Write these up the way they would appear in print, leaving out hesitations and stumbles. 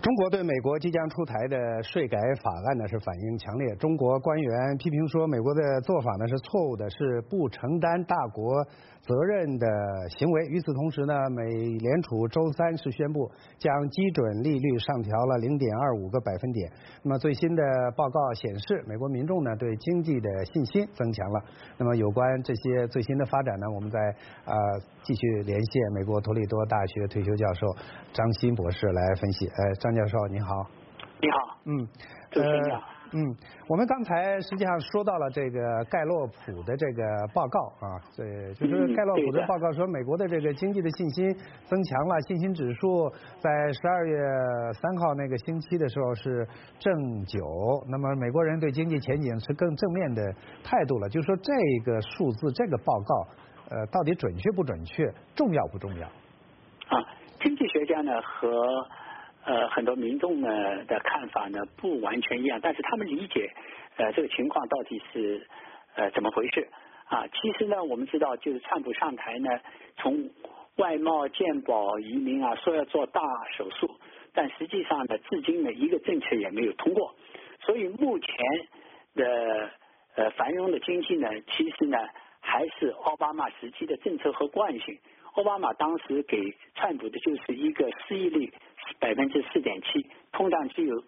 中国对美国即将出台的税改法案呢是反应强烈，中国官员批评说美国的做法呢是错误的，是不承担大国责任的行为。与此同时呢，美联储周三是宣布将基准利率上调了0.25个百分点。那么最新的报告显示，美国民众呢对经济的信心增强了。那么有关这些最新的发展呢，我们在继续连线美国多利多大学退休教授张欣博士来分析。张教授您好。 你好。主持人好。 我们刚才实际上说到了这个盖洛普的这个报告啊，对，就是盖洛普的报告说美国的这个经济的信心增强了，信心指数在12月3号那个星期的时候是正9，那么美国人对经济前景是更正面的态度了。就是说这个数字这个报告到底准确不准确，重要不重要？ 经济学家呢和很多民众呢的看法呢不完全一样，但是他们理解这个情况到底是怎么回事啊？其实呢，我们知道就是川普上台呢，从外贸、健保、移民啊说要做大手术，但实际上呢，至今呢一个政策也没有通过，所以目前的繁荣的经济呢，其实呢还是奥巴马时期的政策和惯性。奥巴马当时给川普的就是一个失业率4.7%，通胀只有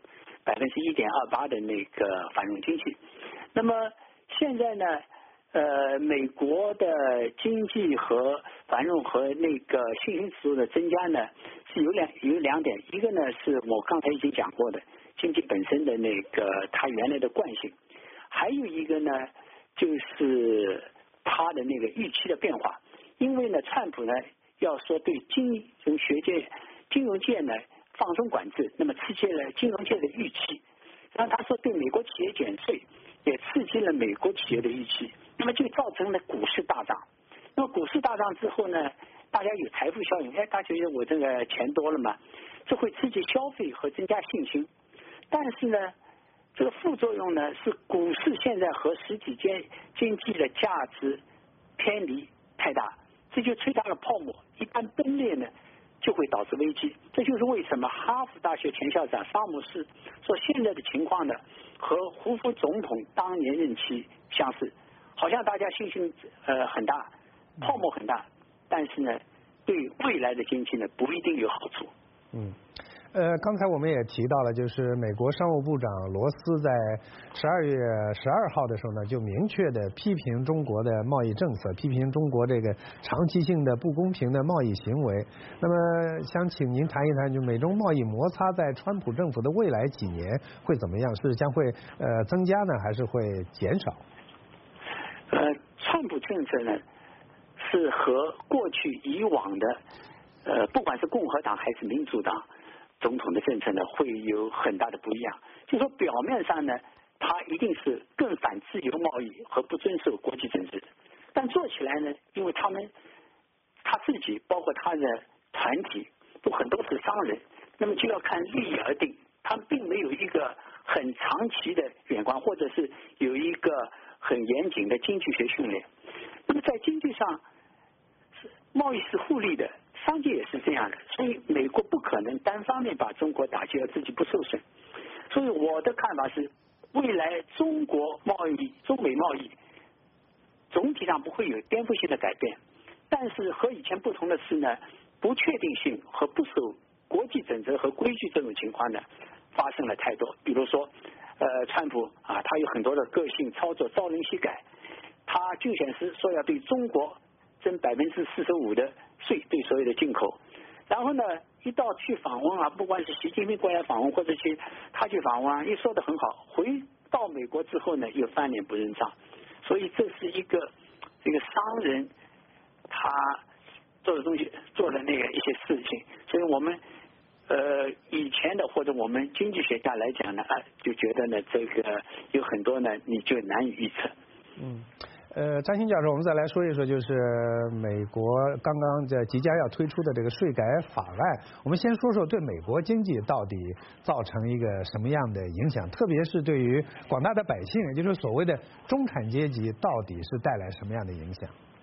1.28%的那个繁荣经济。那么现在呢，美国的经济和繁荣和那个信心指数的增加呢，是有两点，一个呢是我刚才已经讲过的经济本身的那个它原来的惯性，还有一个呢就是它的那个预期的变化。因为呢，川普呢要说对金融界呢放松管制，那么刺激了金融界的预期。然后他说对美国企业减税，也刺激了美国企业的预期，那么就造成了股市大涨。那么股市大涨之后呢，大家有财富效应，大家觉得我这个钱多了嘛，这会刺激消费和增加信心。但是呢，这个副作用呢是股市现在和实体经济的价值偏离太大。这就吹大了泡沫，一旦崩裂呢，就会导致危机。这就是为什么哈佛大学前校长沙姆斯说，现在的情况呢，和胡佛总统当年任期相似，好像大家信心很大，泡沫很大，但是呢，对未来的经济呢，不一定有好处。 刚才我们也提到了，就是美国商务部长罗斯在12月12号的时候呢，就明确的批评中国的贸易政策，批评中国这个长期性的不公平的贸易行为。那么想请您谈一谈，就美中贸易摩擦在川普政府的未来几年会怎么样？是将会增加呢，还是会减少？ 川普政策呢，是和过去以往的不管是共和党还是民主党总统的政策呢，会有很大的不一样。就说表面上呢，他一定是更反自由贸易和不遵守国际政治，但做起来呢，因为他自己包括他的团体都很多是商人，那么就要看利益而定，他们并没有一个很长期的眼光，或者是有一个很严谨的经济学训练。那么在经济上，贸易是互利的，商界也是这样的，所以美国不可能单方面把中国打击而自己不受损。所以我的看法是，未来中美贸易总体上不会有颠覆性的改变，但是和以前不同的是呢，不确定性和不守国际准则和规矩这种情况呢发生了太多。比如说川普他有很多的个性操作，朝令夕改，他竞选时说要对中国征45%的税，对所有的进口，然后呢一到去访问不管是习近平过来访问或者他去访问一说得很好，回到美国之后呢又翻脸不认账。所以这是一个商人他做的东西，做的那个一些事情。所以我们以前的或者我们经济学家来讲呢就觉得呢这个有很多呢你就难以预测。 张欣教授，我们再来说一说，就是美国刚刚即将要推出的这个税改法案。我们先说说对美国经济到底造成一个什么样的影响，特别是对于广大的百姓，也就是所谓的中产阶级，到底是带来什么样的影响？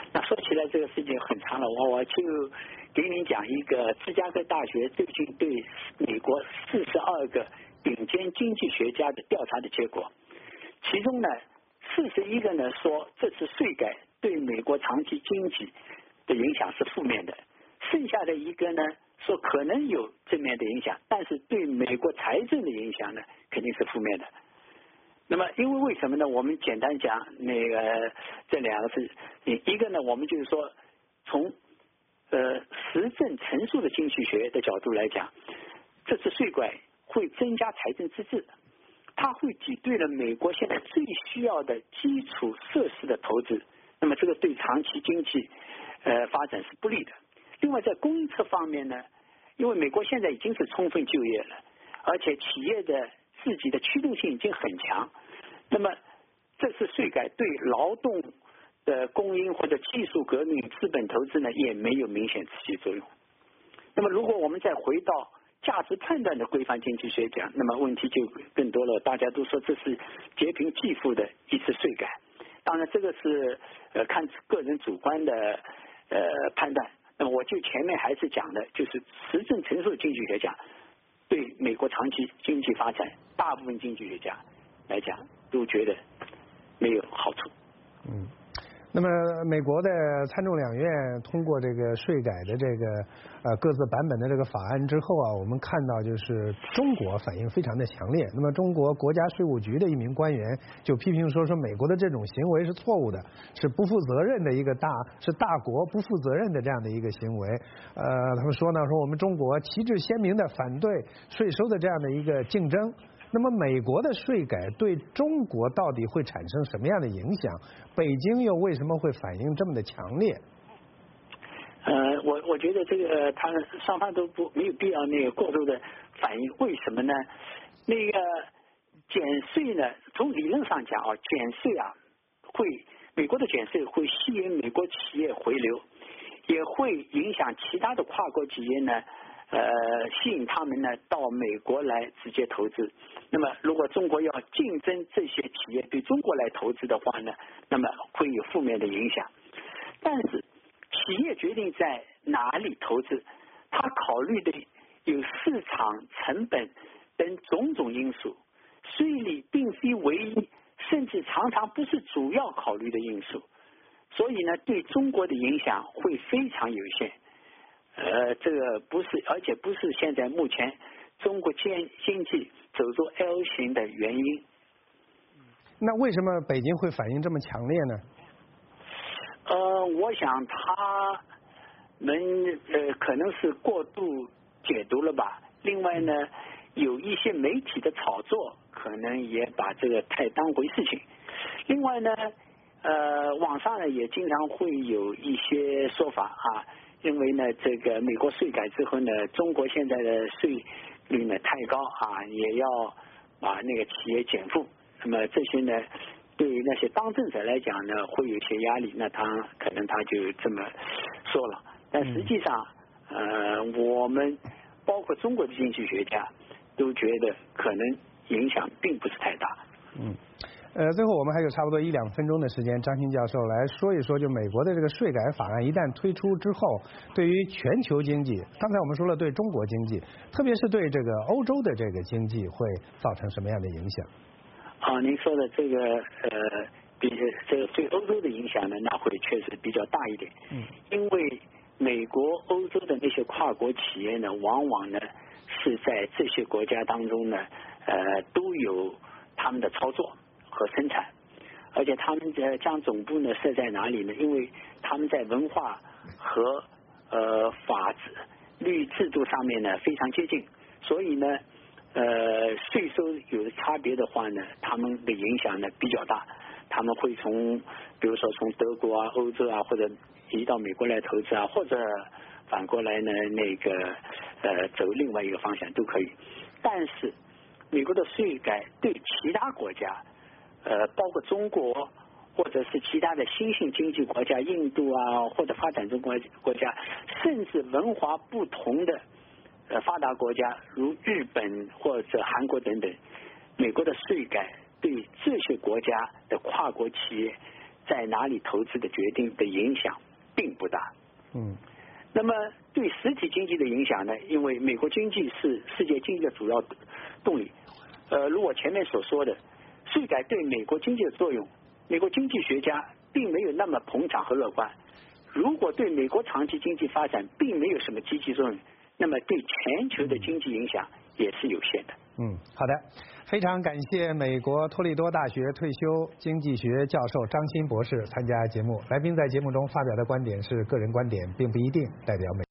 那说起来这个事情很长了，我就给您讲一个芝加哥大学最近对美国42个顶尖经济学家的调查的结果，其中呢41个呢说这次税改对美国长期经济的影响是负面的，剩下的一个呢说可能有正面的影响，但是对美国财政的影响呢肯定是负面的。那么因为什么呢？我们简单讲那个这两个是，一个呢我们就是说从实证陈述的经济学的角度来讲，这次税改会增加财政赤字，它会挤兑了美国现在最需要的基础设施的投资，那么这个对长期经济发展是不利的。另外在供应侧方面呢，因为美国现在已经是充分就业了，而且企业的自己的驱动性已经很强，那么这次税改对劳动的供应或者技术革命、资本投资呢也没有明显刺激作用。那么如果我们再回到价值判断的规范经济学讲，那么问题就更多了。大家都说这是劫贫济富的一次税改，当然这个是看个人主观的判断。那么我就前面还是讲的，就是实证陈述经济学家对美国长期经济发展，大部分经济学家来讲都觉得没有好处。 那么美国的参众两院通过这个税改的这个各自版本的这个法案之后啊，我们看到就是中国反应非常的强烈。那么中国国家税务局的一名官员就批评说美国的这种行为是错误的，是不负责任的是大国不负责任的这样的一个行为。他们说我们中国旗帜鲜明的反对税收的这样的一个竞争。那么美国的税改对中国到底会产生什么样的影响？北京又为什么会反应这么的强烈？ 我觉得这个他们双方都没有必要那个过度的反应。为什么呢？那个减税呢，从理论上讲减税美国的减税会吸引美国企业回流，也会影响其他的跨国企业呢。吸引他们呢到美国来直接投资。那么如果中国要竞争这些企业对中国来投资的话呢，那么会有负面的影响。但是企业决定在哪里投资，他考虑的有市场成本等种种因素，税率并非唯一，甚至常常不是主要考虑的因素，所以呢对中国的影响会非常有限。这个不是，而且不是现在目前中国经济走入 L 型的原因。 那为什么北京会反应这么强烈呢？ 我想他们可能是过度解读了吧。另外呢，有一些媒体的炒作可能也把这个太当回事情。另外呢，网上呢也经常会有一些说法认为呢，这个美国税改之后呢，中国现在的税率呢太高也要把那个企业减负。那么这些呢，对于那些当政者来讲呢，会有一些压力。那可能他就这么说了。但实际上，我们包括中国的经济学家都觉得可能影响并不是太大。 最后我们还有差不多1-2分钟的时间，张欣教授来说一说，就美国的这个税改法案一旦推出之后，对于全球经济，刚才我们说了对中国经济，特别是对这个欧洲的这个经济会造成什么样的影响？ 您说的这个这个对欧洲的影响呢，那会确实比较大一点。因为美国、欧洲的那些跨国企业呢，往往呢是在这些国家当中呢，都有他们的操作和生产，而且他们将总部呢设在哪里呢？因为他们在文化和法律制度上面呢非常接近，所以呢税收有差别的话呢，他们的影响呢比较大。他们会比如说从德国欧洲或者移到美国来投资或者反过来呢那个走另外一个方向都可以。但是美国的税改对其他国家包括中国或者是其他的新兴经济国家，印度或者发展中国家，甚至文化不同的发达国家，如日本或者韩国等等，美国的税改对这些国家的跨国企业在哪里投资的决定的影响并不大。那么对实体经济的影响呢？因为美国经济是世界经济的主要动力。如我前面所说的，税改对美国经济的作用，美国经济学家并没有那么捧场和乐观。如果对美国长期经济发展并没有什么积极作用，那么对全球的经济影响也是有限的。 好的，非常感谢美国托利多大学退休经济学教授张欣博士参加节目。来宾在节目中发表的观点是个人观点，并不一定代表美